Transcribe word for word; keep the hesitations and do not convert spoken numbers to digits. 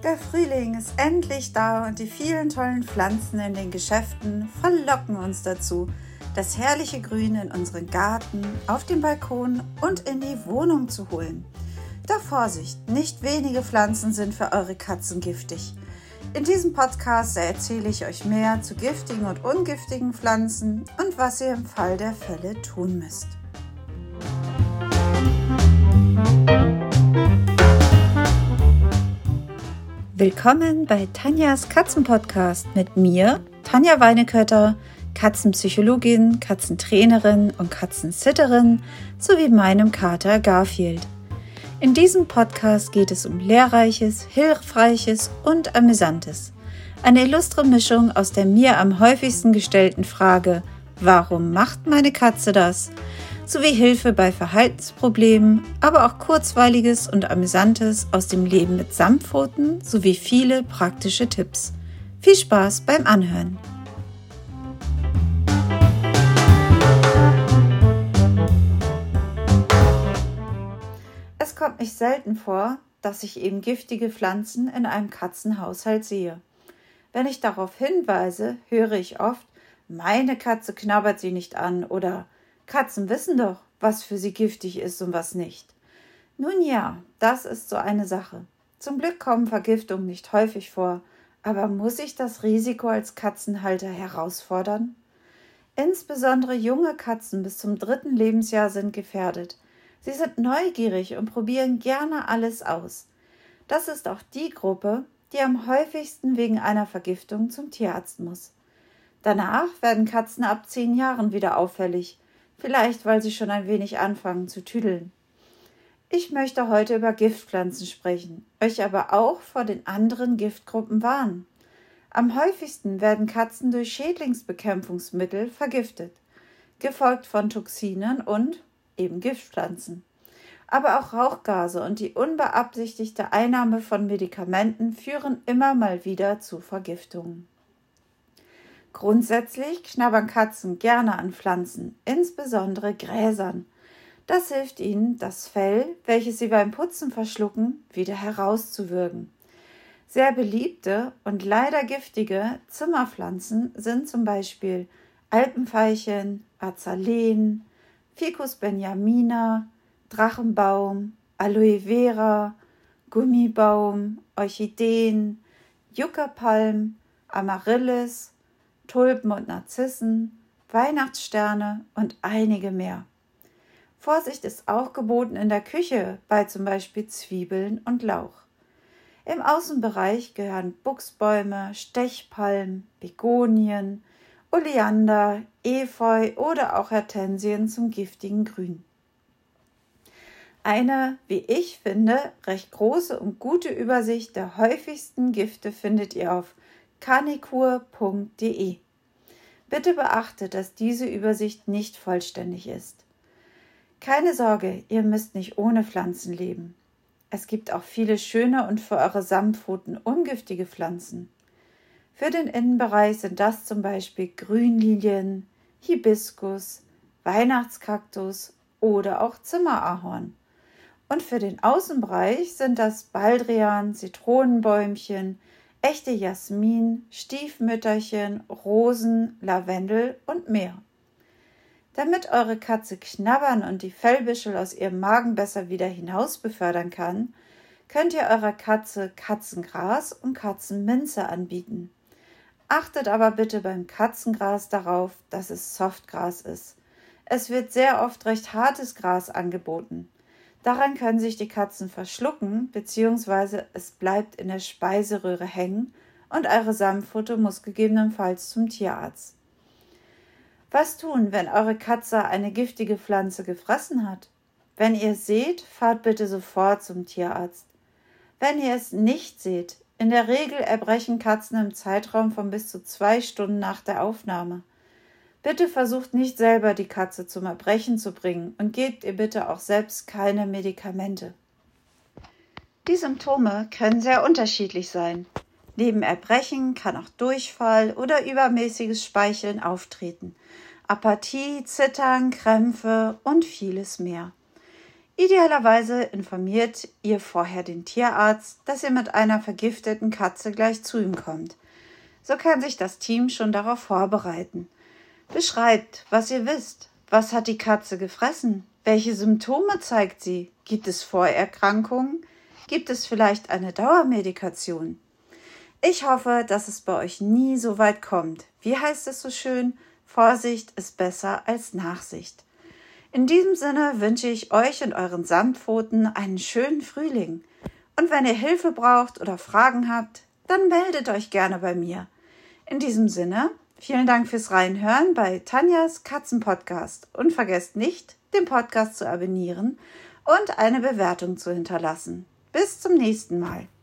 Der Frühling ist endlich da und die vielen tollen Pflanzen in den Geschäften verlocken uns dazu, das herrliche Grün in unseren Garten, auf den Balkon und in die Wohnung zu holen. Doch Vorsicht, nicht wenige Pflanzen sind für eure Katzen giftig. In diesem Podcast erzähle ich euch mehr zu giftigen und ungiftigen Pflanzen und was ihr im Fall der Fälle tun müsst. Willkommen bei Tanjas Katzenpodcast mit mir, Tanja Weinekötter, Katzenpsychologin, Katzentrainerin und Katzensitterin sowie meinem Kater Garfield. In diesem Podcast geht es um Lehrreiches, Hilfreiches und Amüsantes. Eine illustre Mischung aus der mir am häufigsten gestellten Frage, warum macht meine Katze das? Sowie Hilfe bei Verhaltensproblemen, aber auch Kurzweiliges und Amüsantes aus dem Leben mit Samtpfoten sowie viele praktische Tipps. Viel Spaß beim Anhören! Es kommt nicht selten vor, dass ich eben giftige Pflanzen in einem Katzenhaushalt sehe. Wenn ich darauf hinweise, höre ich oft, meine Katze knabbert sie nicht an oder Katzen wissen doch, was für sie giftig ist und was nicht. Nun ja, das ist so eine Sache. Zum Glück kommen Vergiftungen nicht häufig vor, aber muss ich das Risiko als Katzenhalter herausfordern? Insbesondere junge Katzen bis zum dritten Lebensjahr sind gefährdet. Sie sind neugierig und probieren gerne alles aus. Das ist auch die Gruppe, die am häufigsten wegen einer Vergiftung zum Tierarzt muss. Danach werden Katzen ab zehn Jahren wieder auffällig, vielleicht weil sie schon ein wenig anfangen zu tüdeln. Ich möchte heute über Giftpflanzen sprechen, euch aber auch vor den anderen Giftgruppen warnen. Am häufigsten werden Katzen durch Schädlingsbekämpfungsmittel vergiftet, gefolgt von Toxinen und eben Giftpflanzen. Aber auch Rauchgase und die unbeabsichtigte Einnahme von Medikamenten führen immer mal wieder zu Vergiftungen. Grundsätzlich knabbern Katzen gerne an Pflanzen, insbesondere Gräsern. Das hilft ihnen, das Fell, welches sie beim Putzen verschlucken, wieder herauszuwürgen. Sehr beliebte und leider giftige Zimmerpflanzen sind zum Beispiel Alpenveilchen, Azaleen, Ficus benjamina, Drachenbaum, Aloe Vera, Gummibaum, Orchideen, Yuccapalm, Amaryllis, Tulpen und Narzissen, Weihnachtssterne und einige mehr. Vorsicht ist auch geboten in der Küche bei zum Beispiel Zwiebeln und Lauch. Im Außenbereich gehören Buchsbäume, Stechpalmen, Begonien, Oleander, Efeu oder auch Hortensien zum giftigen Grün. Eine, wie ich finde, recht große und gute Übersicht der häufigsten Gifte findet ihr auf carnicure punkt de. Bitte beachtet, dass diese Übersicht nicht vollständig ist. Keine Sorge, ihr müsst nicht ohne Pflanzen leben. Es gibt auch viele schöne und für eure Samtpfoten ungiftige Pflanzen. Für den Innenbereich sind das zum Beispiel Grünlilien, Hibiskus, Weihnachtskaktus oder auch Zimmerahorn. Und für den Außenbereich sind das Baldrian, Zitronenbäumchen, echte Jasmin, Stiefmütterchen, Rosen, Lavendel und mehr. Damit eure Katze knabbern und die Fellbüschel aus ihrem Magen besser wieder hinaus befördern kann, könnt ihr eurer Katze Katzengras und Katzenminze anbieten. Achtet aber bitte beim Katzengras darauf, dass es Softgras ist. Es wird sehr oft recht hartes Gras angeboten. Daran können sich die Katzen verschlucken bzw. es bleibt in der Speiseröhre hängen und eure Samtpfote muss gegebenenfalls zum Tierarzt. Was tun, wenn eure Katze eine giftige Pflanze gefressen hat? Wenn ihr es seht, fahrt bitte sofort zum Tierarzt. Wenn ihr es nicht seht, in der Regel erbrechen Katzen im Zeitraum von bis zu zwei Stunden nach der Aufnahme. Bitte versucht nicht selber die Katze zum Erbrechen zu bringen und gebt ihr bitte auch selbst keine Medikamente. Die Symptome können sehr unterschiedlich sein. Neben Erbrechen kann auch Durchfall oder übermäßiges Speicheln auftreten, Apathie, Zittern, Krämpfe und vieles mehr. Idealerweise informiert ihr vorher den Tierarzt, dass ihr mit einer vergifteten Katze gleich zu ihm kommt. So kann sich das Team schon darauf vorbereiten. Beschreibt, was ihr wisst. Was hat die Katze gefressen? Welche Symptome zeigt sie? Gibt es Vorerkrankungen? Gibt es vielleicht eine Dauermedikation? Ich hoffe, dass es bei euch nie so weit kommt. Wie heißt es so schön? Vorsicht ist besser als Nachsicht. In diesem Sinne wünsche ich euch und euren Samtpfoten einen schönen Frühling. Und wenn ihr Hilfe braucht oder Fragen habt, dann meldet euch gerne bei mir. In diesem Sinne, vielen Dank fürs Reinhören bei Tanjas Katzenpodcast und vergesst nicht, den Podcast zu abonnieren und eine Bewertung zu hinterlassen. Bis zum nächsten Mal.